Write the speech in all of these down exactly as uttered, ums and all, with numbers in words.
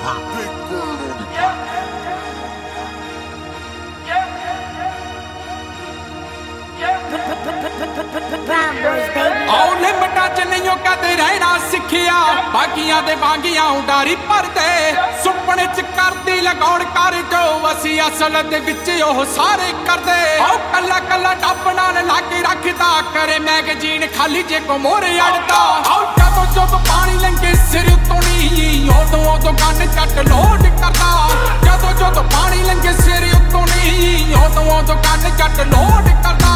ਆਉ ਲਿਮਟਾਂ ਚ ਨਹੀਂ ਕਦੇ ਰਹਿਣਾ ਸਿੱਖਿਆ, ਬਾਕੀਆਂ ਦੇ ਵਾਂਗੀਆਂ ਉਡਾਰੀ ਭਰਦੇ, ਸੁਪਨੇ ਚ ਕਰਦੀ ਲਗਾਉਣ ਕਰ ਜੋ ਅਸੀਂ ਅਸਲ ਦੇ ਵਿੱਚ ਉਹ ਸਾਰੇ ਕਰਦੇ। ਆਉ ਕੱਲਾ ਕੱਲਾ ਡੱਬ ਨਾਲ ਲਾ ਕੇ ਰੱਖਦਾ, ਕਰੇ ਮੈਗਜ਼ੀਨ ਖਾਲੀ ਜੇ ਕੋ ਮੋਰੇ ਅੜਦਾ। ਆਉ ਜਦੋਂ ਜਦੋਂ ਪਾਣੀ ਲੰਘੇ ਸਿਰ ਉੱਤੋਂ ਨੀ, ਉਦੋਂ ਉਦੋਂ ਕੰਨ ਚੱਟ ਲੋਡ ਕਰਦਾ। ਜਦੋਂ ਜਦੋਂ ਪਾਣੀ ਲੰਘੇ ਸਿਰ ਉੱਤੋਂ ਨੀ, ਉਦੋਂ ਉਦੋਂ ਕੰਨ ਚੱਟ ਲੋਡ ਕਰਦਾ।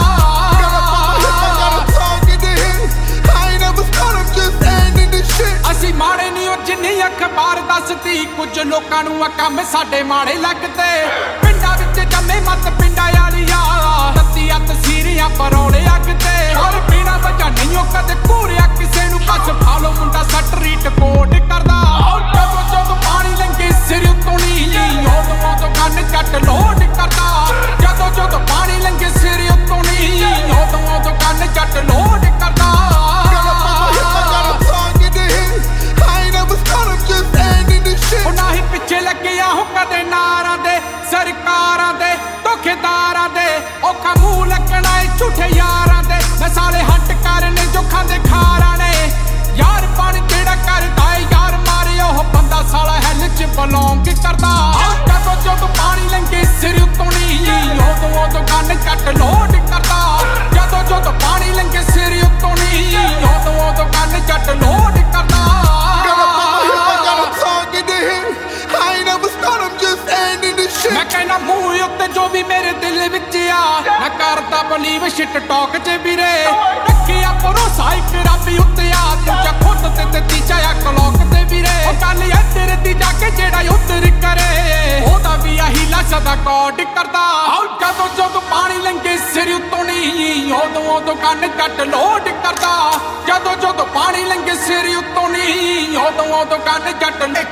ਅਸੀਂ ਮਾੜੇ ਨਹੀਂ ਉਹ ਜਿੰਨੀ ਅਖਬਾਰ ਦੱਸਦੀ, ਕੁਝ ਲੋਕਾਂ ਨੂੰ ਆ ਕੰਮ ਸਾਡੇ ਮਾੜੇ ਲੱਗਦੇ। ਪਿੰਡਾਂ ਵਿੱਚ ਜੰਮੇ ਮੱਤ ਪਿੰਡਾਂ ਵਾਲੀਆਂ, ਤੱਤੀਆਂ ਤਸੀਰੀਆਂ ਪਰੌਲੇ ਅੱਗਦੇ। ਹਰ ਪੀਣਾ ਵਜਾ ਨਹੀਂ ਉਹ ਕਦੇ ਘੂਰਿਆ ਕਿਸੇ ਨੂੰ, ਬਸ ਫਾਲੋ ਮੁੰਡਾ ਸਟਰੀਟ ਕੋਡ ਕਰਦਾ। ਜਦੋਂ ਜਦੋਂ ਪਾਣੀ ਲੰਘੇ ਸਿਰ ਉੱਤੋਂ ਨੀ, ਉਦੋਂ ਉਦੋਂ ਕੰਨ ਚੱਟ ਲੋਡ ਕਰਦਾ। ਜਦੋਂ ਜਦੋਂ ਪਾਣੀ ਲੰਘੇ ਸਿਰ ਉੱਤੋਂ ਨੀ, ਉਦੋਂ ਉਦੋਂ ਕੰਨ ਚੱਟ ਲੋਡ ਕਰਦਾ। ਨਾ ਹੀ ਪਿੱਛੇ ਲੱਗਿਆ ਹੋ ਕਦੇ ਨਾਰਾਂ ਦੇ, ਸਰਕਾਰਾਂ ਦੇ, ਧੋਖੇਦਾਰਾਂ ਦੇ। ਔਖਾ ਮੂੰਹ ਲੱਗਣਾ ਏ ਝੂਠੇ ਯਾਰਾਂ ਦੇ, ਨਸਾਲੇ ਹੱਟ ਕਰਨੇ ਜੋ ਖਾਂਦੇ ਖਾਰਾਂ ਨੇ। ਯਾਰ ਬਣ ਜਿਹੜਾ ਕਰਦਾ ਏ ਯਾਰ ਮਾਰੇ, ਉਹ ਬੰਦਾ ਸਾਲਾ ਹੈਲ ਚ ਬਲੌਂਗ ਕਰਦਾ। ਜਦੋਂ ਜਦੋਂ ਪਾਣੀ ਲੰਘੇ ਸਿਰ ਉੱਤੋਂ ਨੀ, ਉਦੋਂ ਉਦੋਂ ਕੰਨ ਚੱਟ ਲੋਡ ਕਰਦਾ। ਜਦੋਂ ਜਦੋਂ ਪਾਣੀ ਲੰਘੇ ਸਿਰ ਉੱਤੋਂ ਨੀ, ਉਦੋਂ ਉਦੋਂ ਕੰਨ ਚੱਟ ਲੋਡ ਕਰਦਾ। ਮੈਂ ਕਹਿਣਾ ਮੂੰਹ ਉੱਤੇ ਜੋ ਵੀ ਮੇਰੇ ਦਿਲ ਵਿੱਚ ਆ, ਮੈਂ ਕਰਦਾ ਬਲੀਵ ਸ਼ਿਟ ਟਾਕ ਚ ਵੀਰੇ। ਰੱਖਿਆ ਭਰੋਸਾ ਇੱਕ ਰੱਬ ਉੱਤੇ ਆ, ਦੂਜਾ ਖੁਦ ਤੇ ਤੇ ਤੀਜਾ ਆ ਕਲੌਕ ਤੇ ਵੀਰੇ। ਉਹ ਗੱਲ ਐ ਤੇਰੇ ਦੀ ਜਾ ਕੇ ਜਿਹੜਾ ਉਤਰ ਕਰੇ, ਉਹਦਾ ਵੀ ਆਹੀ ਸਦਾ ਕੋਡ ਕਰਦਾ। ਆਉ ਜਦੋਂ ਜਦੋਂ ਪਾਣੀ ਲੰਘੇ ਸਿਰ ਉੱਤੋਂ ਨੀ, ਉਦੋਂ ਉਦੋਂ ਕੰਨ ਕੱਟ ਲੋਡ ਕਰਦਾ। ਜਦੋਂ ਜਦੋਂ ਪਾਣੀ ਲੰਘੇ ਸਿਰ ਉੱਤੋਂ ਨੀ, ਉਦੋਂ ਉਦੋਂ ਕੰਨ ਕੱਟ